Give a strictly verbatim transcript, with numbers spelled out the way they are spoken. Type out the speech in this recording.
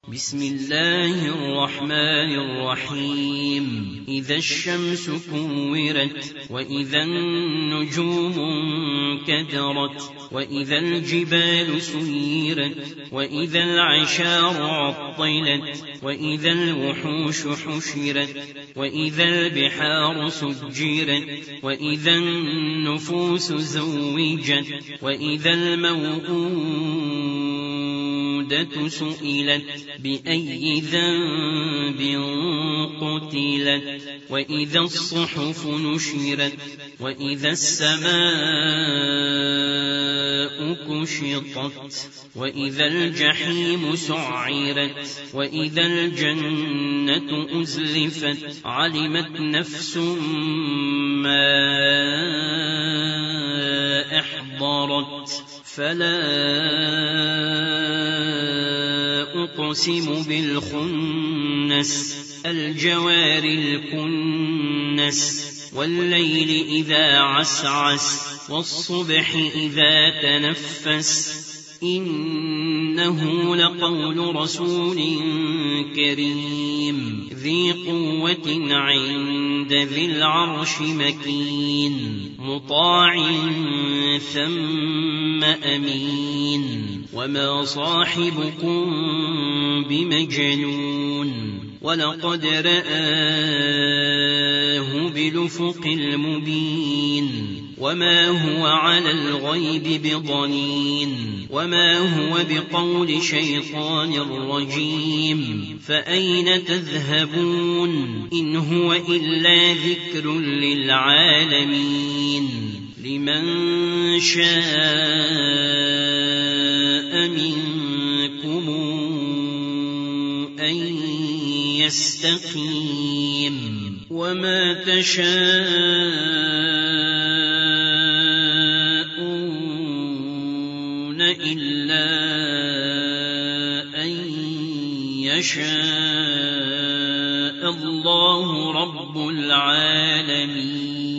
بسم الله الرحمن الرحيم إذا الشمس كورت وإذا النجوم انكدرت وإذا الجبال سيرت وإذا العشار عطلت وإذا الوحوش حشرت وإذا البحار سجرت وإذا النفوس زوجت وإذا الموءودة سئلت بأي ذنب قتلت وإذا الصحف نشرت وإذا السماء كشطت وإذا الجحيم سعرت وإذا الجنة أزلفت علمت نفس ما أحضرت فلا أقسم بالخنس الجوار الكنس والليل إذا عسعس والصبح إذا تنفس إنه لقول رسول كريم ذي قوة عند ذي العرش مكين مطاع ثم أمين وما صاحبكم بمجنون ولقد رآه بالأفق المبين وما هو على الغيب بضنين وما هو بقول شيطان رجيم فأين تذهبون إن هو إلا ذكر للعالمين لمن شاء منكم أن يستقيم وما تشاءون إلا أن يشاء الله رب العالمين.